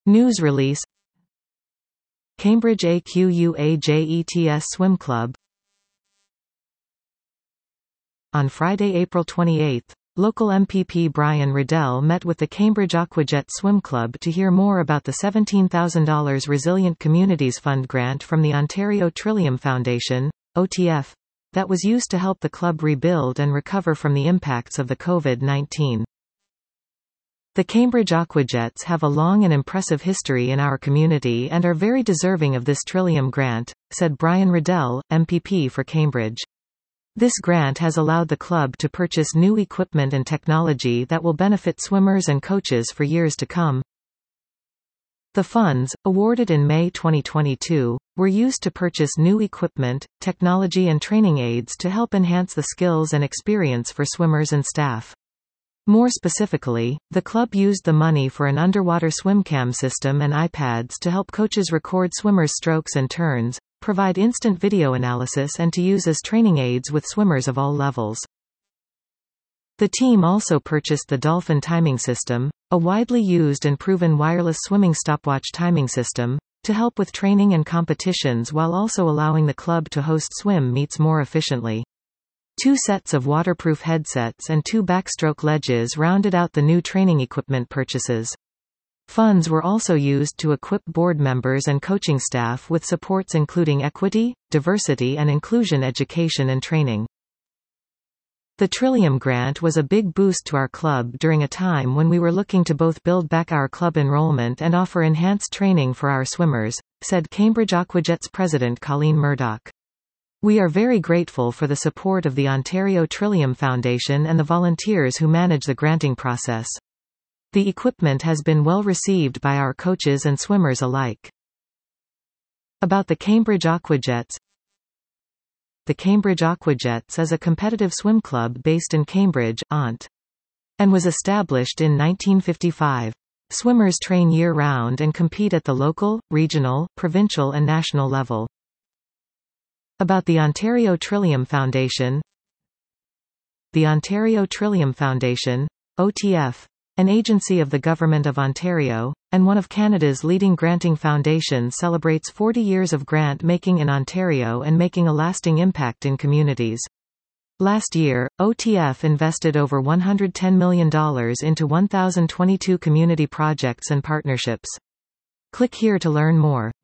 News release. Cambridge AQUAJETS Swim Club. On Friday, April 28, local MPP Brian Riddell met with the Cambridge Aquajet Swim Club to hear more about the $17,000 Resilient Communities Fund grant from the Ontario Trillium Foundation, OTF, that was used to help the club rebuild and recover from the impacts of the COVID-19. The Cambridge Aquajets have a long and impressive history in our community and are very deserving of this Trillium grant, said Brian Riddell, MPP for Cambridge. This grant has allowed the club to purchase new equipment and technology that will benefit swimmers and coaches for years to come. The funds, awarded in May 2022, were used to purchase new equipment, technology and training aids to help enhance the skills and experience for swimmers and staff. More specifically, the club used the money for an underwater swimcam system and iPads to help coaches record swimmers' strokes and turns, provide instant video analysis and to use as training aids with swimmers of all levels. The team also purchased the Dolphin Timing System, a widely used and proven wireless swimming stopwatch timing system, to help with training and competitions while also allowing the club to host swim meets more efficiently. 2 sets of waterproof headsets and 2 backstroke ledges rounded out the new training equipment purchases. Funds were also used to equip board members and coaching staff with supports including equity, diversity and inclusion education and training. The Trillium grant was a big boost to our club during a time when we were looking to both build back our club enrollment and offer enhanced training for our swimmers, said Cambridge Aquajets President Colleen Murdoch. We are very grateful for the support of the Ontario Trillium Foundation and the volunteers who manage the granting process. The equipment has been well received by our coaches and swimmers alike. About the Cambridge Aquajets. The Cambridge Aquajets is a competitive swim club based in Cambridge, Ont. And was established in 1955. Swimmers train year-round and compete at the local, regional, provincial and national level. About the Ontario Trillium Foundation. The Ontario Trillium Foundation, OTF, an agency of the Government of Ontario, and one of Canada's leading granting foundations, celebrates 40 years of grant-making in Ontario and making a lasting impact in communities. Last year, OTF invested over $110 million into 1,022 community projects and partnerships. Click here to learn more.